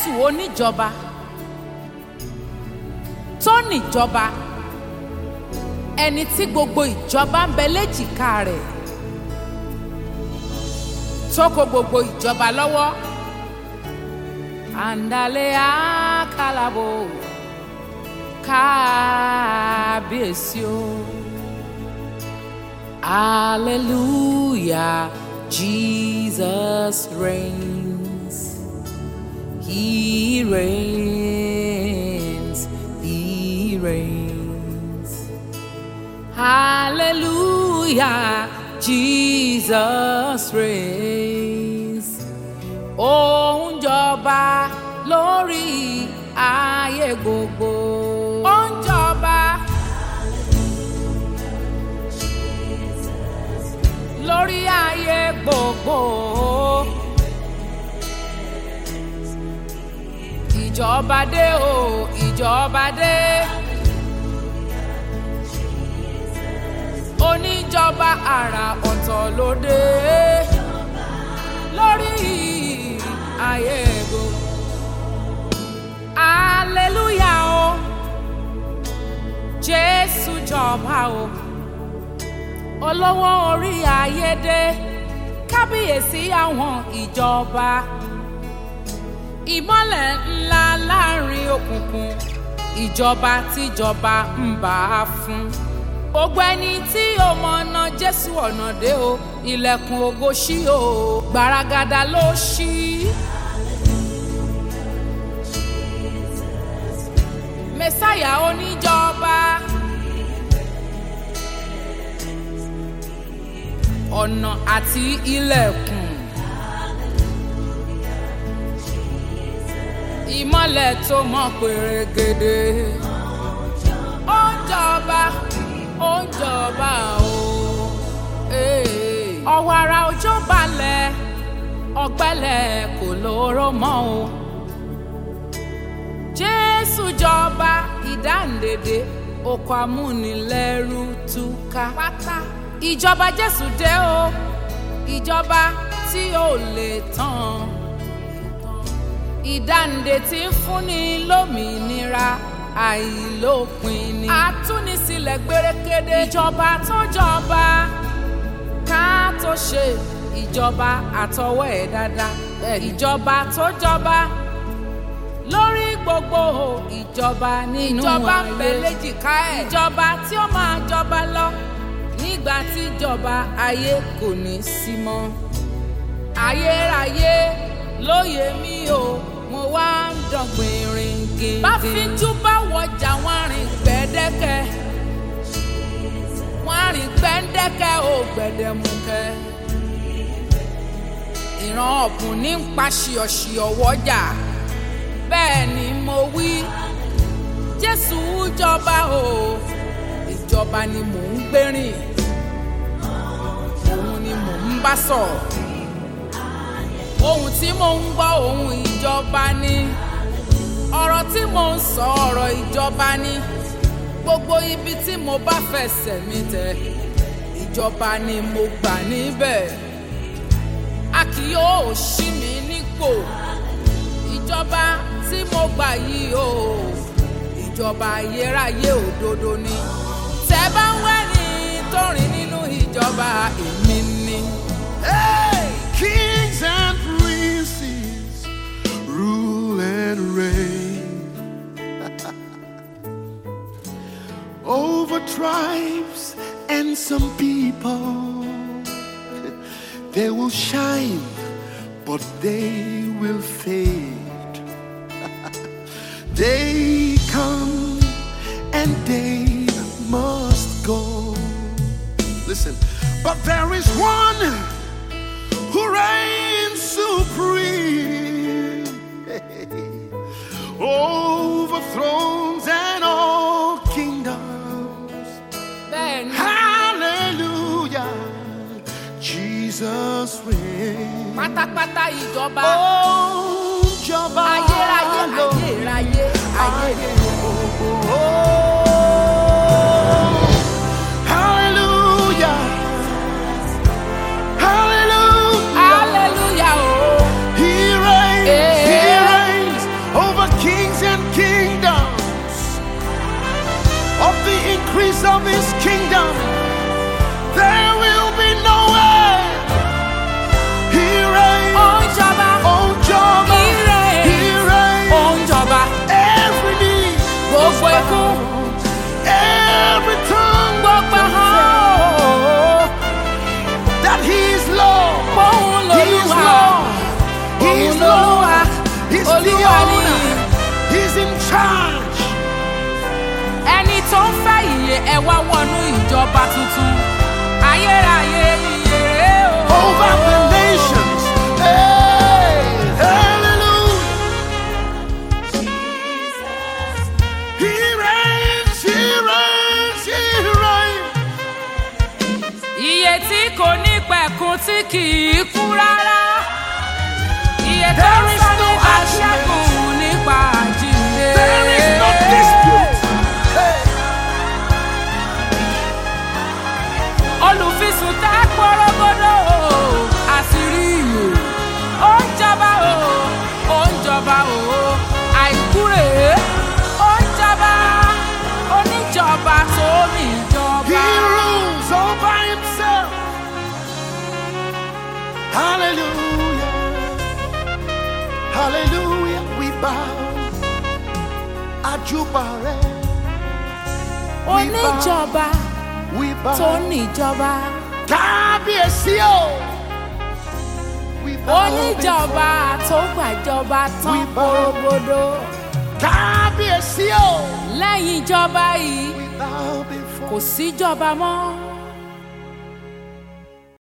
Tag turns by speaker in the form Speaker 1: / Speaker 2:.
Speaker 1: Jésù oníjọba tó níjọba, ẹni tí gbogbo ìjọba ń bẹ léjìká rẹ̀, tó kó gbogbo ìjọba lọ́wọ́. Àǹdálẹ́ àkàlàbò kábíyèsí o. Hallelujah, Jesus reigns. He reigns, He reigns. Hallelujah, Jesus reigns. Ó ń jọba lórí ayé gbogbo. Ó ń jọba lórí ayé gbogbo. Ìjọba dé o, ìjọba dé. Oníjọba àrà ọ̀tọ̀ ló dé lórí ayé gbogbo. Hallelujah o, Jésù jọba o. Olówó orí ayé dé, kábíyèsí àwọn ìjọba. Ìmọ́lẹ̀ ńlá láàrin òkùnkùn, ìjọba tíjọba ń bá a fún. Gbogbo ẹni tí ó mọ̀nà Jésù ọ̀nà dé o, ilẹ̀kùn ògo ṣí o, gbaragada ló ṣí. Mẹ́sáyà oníjọba, ọ̀nà àti ilẹ̀kùn. Ìmọ́lẹ̀ tó mọ́ pèrègèdè. Ó ń jọba, ó ń jọba o. Ọ̀wàrà òjò balẹ̀, ọ̀gbẹlẹ̀ kò lóró mọ́ o. Jésù jọba, ìdáǹdèdè, oko amúnilẹ́rú túká pátá. Ìjọba Jésù dé o, ìjọba tí ò lè tán. Ìdáǹdè tí ń fúnni lómìnira àìlópin ni. Àtúnisílẹ̀ gbérékédé. Ìjọba tó jọba ká tó ṣe ìjọba àtọwọ́ ẹ̀ dáadáa. Ìjọba tó jọba lórí gbogbo ìjọba nínú ayé. Ìjọba ń bẹ léjìká ẹ̀. Ìjọba tí ó máa jọba lọ nígbà tí ìjọba ayé kò ní sí mọ́. Ayérayé lóye mi o, mo wá ń dọ̀gbìn rìn gèdè. Bá fínjú bá wọjà wọ́n rìn gbẹ́dẹ́kẹ́, wọ́n rìn gbẹ́dẹ́kẹ́ o gbẹ̀dẹ̀mùkẹ́. Ìran ọ̀bùn ní ń pa ṣìọ̀ṣìọ̀ wọ́jà, bẹ́ẹ̀ ni mo wí. Jésù jọba o, ìjọba ni mò ń gbérìn, òun ni mò ń bá sọ̀rọ̀. Ohun tí mò ń gbọ́ ohun ìjọba ni, ọ̀rọ̀ tí mò ń sọ ọ̀rọ̀ ìjọba ni. Gbogbo ibi tí mo bá fẹsẹ̀ mi tẹ̀, ìjọba ni mo gbà níbẹ̀. A kì yóò ṣí mi nípò. Ìjọba tí mo gbà yìí o, ìjọba ayérayé òdodo ni. Tẹ́ bá ń wẹ́ni tó rìn nínú ìjọba èmi ni.
Speaker 2: Hey! Kings and princes rule and reign over tribes and some people. They will shine, but they will fade. They come and they must go. Listen, but there is one who reigns supreme over thrones and all kingdoms.
Speaker 1: Ben.
Speaker 2: Hallelujah, Jesus reigns.
Speaker 1: Pátápátá ìjọba.
Speaker 2: Oh, jọba.
Speaker 1: Ayérayé, ayérayé, ayérayé.
Speaker 2: Hallelujah.
Speaker 1: Hallelujah, oh.
Speaker 2: He reigns, He reigns, charge.
Speaker 1: ẹni tó ń fẹ́ ìyè ẹ wá wọnú ìjọba tuntun ayérayé ìyè rèé o.
Speaker 2: Over the nations. Hey, hallelujah. He reigns, he reigns, he reigns.
Speaker 1: Ìyè tí kò ní pẹ̀kun tí kì í kú rárá. Ìyè tó ń sọ nípa ṣẹ́gun nípa àjíǹde.
Speaker 2: There is no dispute. Hey.
Speaker 1: Olùfisùn tá pọ́rọ́gọ́dọ̀ o, àṣírí ìyè. Ó ń jọba o, ó ń jọba o, àìkú rèé. Ó ń jọba, oníjọba tó ní ìjọba.
Speaker 2: He rules all by himself. Hallelujah. Hallelujah. We bow. Ajubare.
Speaker 1: Oníjọba
Speaker 2: We bow.
Speaker 1: tó ní ìjọba.
Speaker 2: Kábíyèsí o. We bow.
Speaker 1: Oníjọba tó gbàjọba tán
Speaker 2: We bow.
Speaker 1: porogodo.
Speaker 2: Kábíyèsí o.
Speaker 1: Lẹ́yìn ìjọba yìí
Speaker 2: We bow before.
Speaker 1: kò síjọba mọ́.